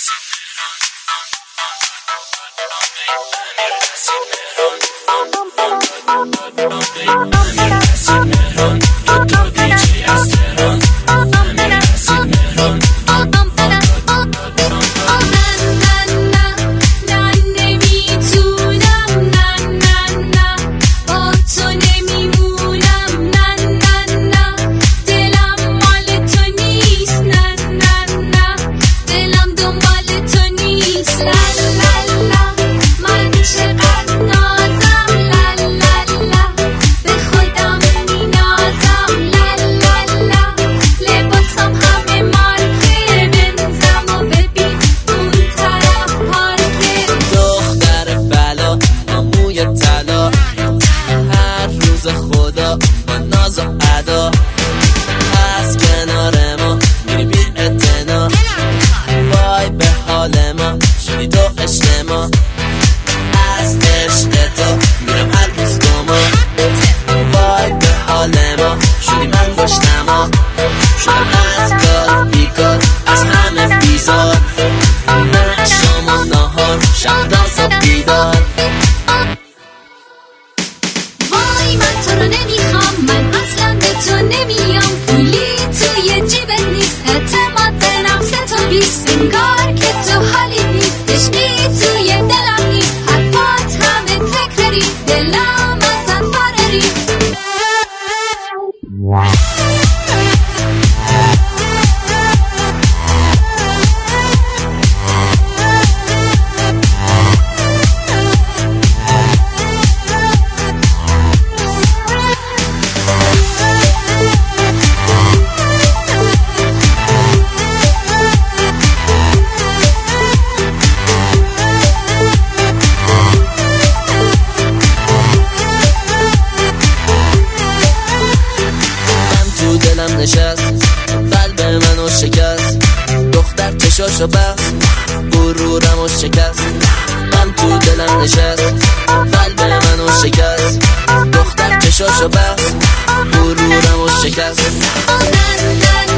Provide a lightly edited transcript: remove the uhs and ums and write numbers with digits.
خدا با ناز و ادا از کنار ما میری بی اعتنا، وای به حال ما شدی تو عشق ما، از عشق تو میرم هر روز دوما، وای به حال ما شدی من گشنما، شدم از کار بیکار از همه بیزار، من شام و نهار شب تا صبح بیدار. من تو رو نمیخوام، من اصلا به تو نمیام، پولی توی جیبت نیست، اعتماد به نفس تو بیست، انگار که تو حالی نیست، عشقی توی دلم نیست، حرفات همه تکراری، دلم ازت فراری. دلم نشست، قلب منو شکست، دختر چشاشو بست، غرورمو شکست، من تو دلم نشست، قلب منو شکست، دختر چشاشو بست، غرورمو شکست.